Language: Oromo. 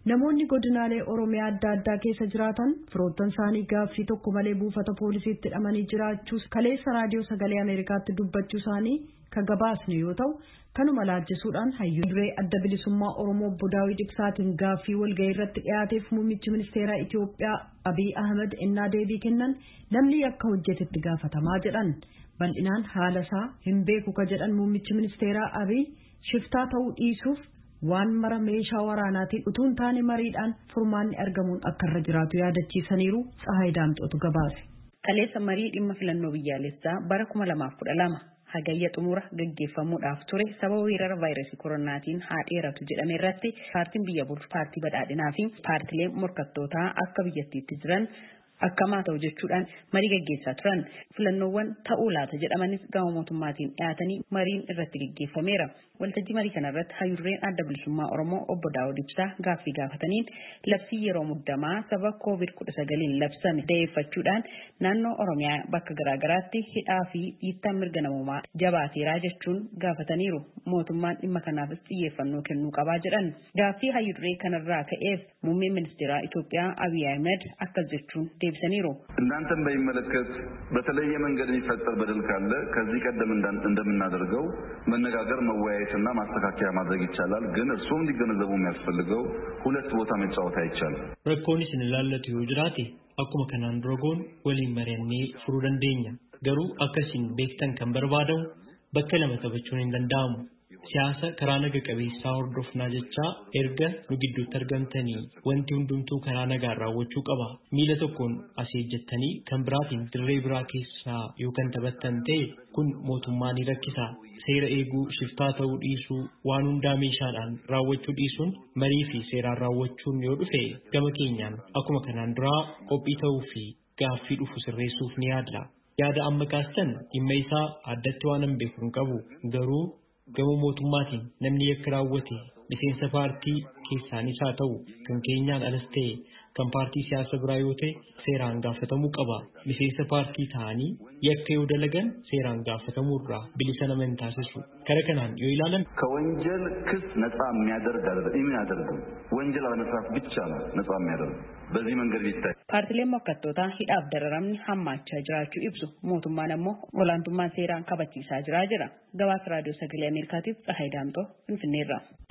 Namoonni godinaalee Oromiyaa adda addaa keessa jiraatan firoottan isaanii gaaffii tokko malee buufata poolisiitti hidhamanii jiraachuus kaleessa raadiyoo sagalee Ameerikaatti dubbachuu isaanii ka gabaasne yoo ta'u kanuma laalchisuudhaan hayyuu duree adda bilisummaa Oromoo obbo Daawit Ibsaatiin gaaffii walgahii irratti dhiyaateef muummichi ministeeraa Itoophiyaa Abiy Ahmed ennaa deebii kennan namni yakka hojjetetti gaafatamaa jedhan bal'inaan haala isaa hin beeku ka jedhan muummichi ministeeraa Abiy shiftaa ta'uu dhiisuuf waan mara meeshaa waraanaatiin utuun taane mariidhaan furmaanni argamuun akka irra jiraatu yaadachiisaniiru Tsahaay Daamxootu gabaase. Kaleessa marii dhimma filannoo biyyaalessaa bara 2012 hagayya xumura gaggeeffamuudhaaf ture sababa weerara vaayirasii koronaatiin haa dheeratu jedhame irratti paartiin biyya bulchu paartii badhaadhinaa fi paartilee morkattootaa akka biyyattiitti jiran akkamaa ta'u jechuudhaan marii gaggeessaa turan filannoowwan ta'uu laata jedhamanis gama mootummaatiin dhiyaatanii mariin irratti gaggeeffameera. Waltajjii marii kana irratti hayyurreen adda bilisummaa Oromoo obbo Daawud Ibsaa gaaffii gaafataniin labsii yeroo muddamaa sababa COVID-19 labsame da'eeffachuudhaan naannoo Oromiyaa bakka garaagaraatti hidhaa fi dhiittaan mirga namoomaa jabaateeraa jechuun gaafataniiru. Mootummaan dhimma kanaafis xiyyeeffannoo kennuu qabaa jedhan. Gaaffii hayyurree kanarraa ka'eef muummeen ministeeraa Itoophiyaa Abiy Ahmed akkas jechuun deebisaniiru. እናንተን በሚመለከት በተለየ መንገድ የሚፈጠር በደል ካለ ከዚህ ቀደም እንደምናደርገው መነጋገር መወያየትና ማስተካከያ ማድረግ ይቻላል። ግን እሱም ሊገነዘቡ የሚያስፈልገው ሁለት ቦታ መጫወት አይቻልም። ረኮኒስ እንላለቱ ይጅራቲ አኩመ ከናን ድሮጎን ወሊን መሪያኔ ፍሩ ደንደኛ ገሩ አከሲን ቤክተን ከንበርባደው በከለመ ተበቹን እንደንዳሙ siyaasa karaa naga qabeessaa hordofnaa jecha erga nu gidduutti argamtanii wanti hundumtuu karaa nagaa raawwachuu qaba. Miila tokkoon asii jettanii kan biraatiin dirree biraa keessaa yookaan taphattan ta'e kun mootummaa ni rakkisa. Seera eeguu shiftaa ta'uu dhiisuu waan hundaa meeshaadhaan raawwachuu dhiisuun marii fi seeraan raawwachuun yoo dhufe gama keenyaan akkuma kanaan duraa qophii ta'uu fi gaaffii dhufu sirreessuuf ni yaadla. Yaada amma kaastan dhimma isaa addatti waan hin beekne qabu garuu gama mootummaatiin namni yakka raawwate miseensa paartii keessaanis haa ta'u kan keenyaan alas ta'e kan paartii siyaasa biraa yoo ta'e seeraan gaafatamuu qaba. Miseensa paartii ta'anii yakka yoo dalagan seeraan gaafatamuu irraa bilisa nama hin taasisu. Kara kanaan yoo ilaalan ከወንጀል ክስ ነፃ የሚያደርግ አይደለም ወንጀል አለመስራት ብቻ ነው ነፃ የሚያደርግ በዚህ መንገድ ቢታይ paartileen morkattootaa hidhaaf dararamni hammaachaa jiraachuu ibsu mootummaan ammoo olaantummaan seeraan kabachiisaa jira. Gabaasa raadiyoo sagalee Ameerikaatiif Tsahaay Daamxoo Finfinneerraa.